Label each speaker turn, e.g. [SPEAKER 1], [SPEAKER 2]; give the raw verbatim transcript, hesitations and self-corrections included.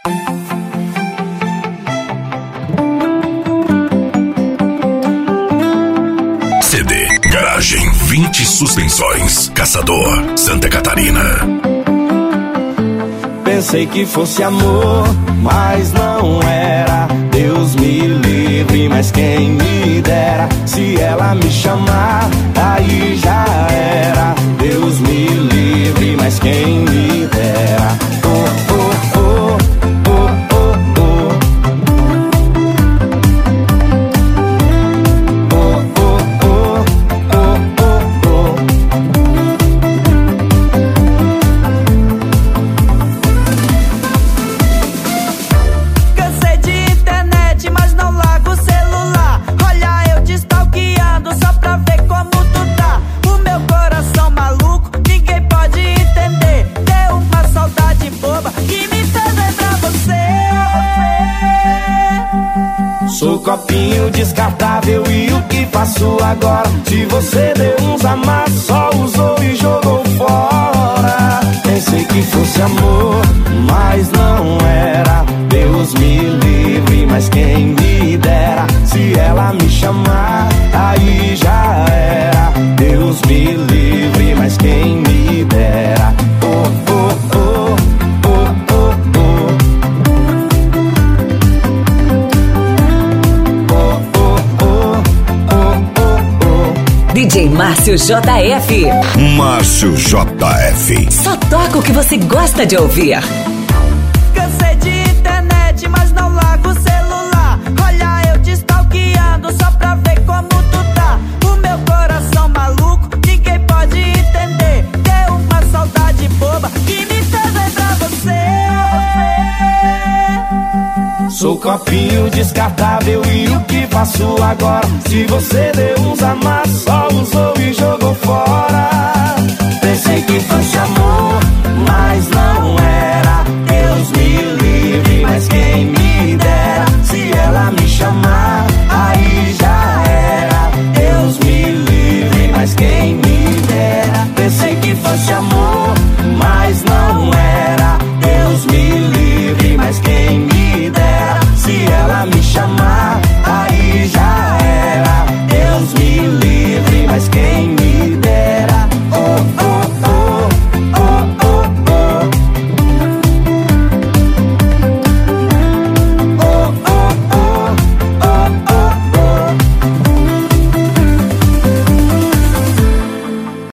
[SPEAKER 1] C D Garagem vinte Suspensões, Caçador, Santa Catarina.
[SPEAKER 2] Pensei que fosse amor, mas não era. Deus me livre, mas quem me dera. Se ela me chamar, aí já era. Deus me livre, mas quem me dera. Oh, oh, oh, oh, oh, oh. Oh, oh, oh, oh, oh, oh.
[SPEAKER 3] Cansei de internet, mas não largo o celular. Olha eu te stalkeando só pra ver como tu tá. O meu coração maluco, ninguém pode entender. Deu uma saudade boba que me fez lembrar você.
[SPEAKER 2] Sou copinho descartável e o que faço agora? Se você deu uns amassos, só usou e jogou fora. Pensei que fosse amor, mas não era. Deus me livre, mas quem me dera. Se ela me chamar, aí já era. Deus me livre, mas quem me dera. Oh, oh, oh, oh, oh, oh.
[SPEAKER 4] D J Márcio J F.
[SPEAKER 1] Márcio J F.
[SPEAKER 4] Só toca o que você gosta de ouvir.
[SPEAKER 3] Cansei de internet, mas não largo o celular. Olha eu te stalkeando só pra ver como tu tá. O meu coração maluco, ninguém pode entender. Deu uma saudade boba que me fez lembrar você.
[SPEAKER 2] Sou copinho descartável e o que faço agora? Se você deu uns amassos, só usou e jogou fora. Pensei que fosse amor, mas não era. Deus me livre, mas quem me dera. Se ela me chamar, aí já era. Deus me livre, mas quem me dera. Pensei que fosse amor, mas não era.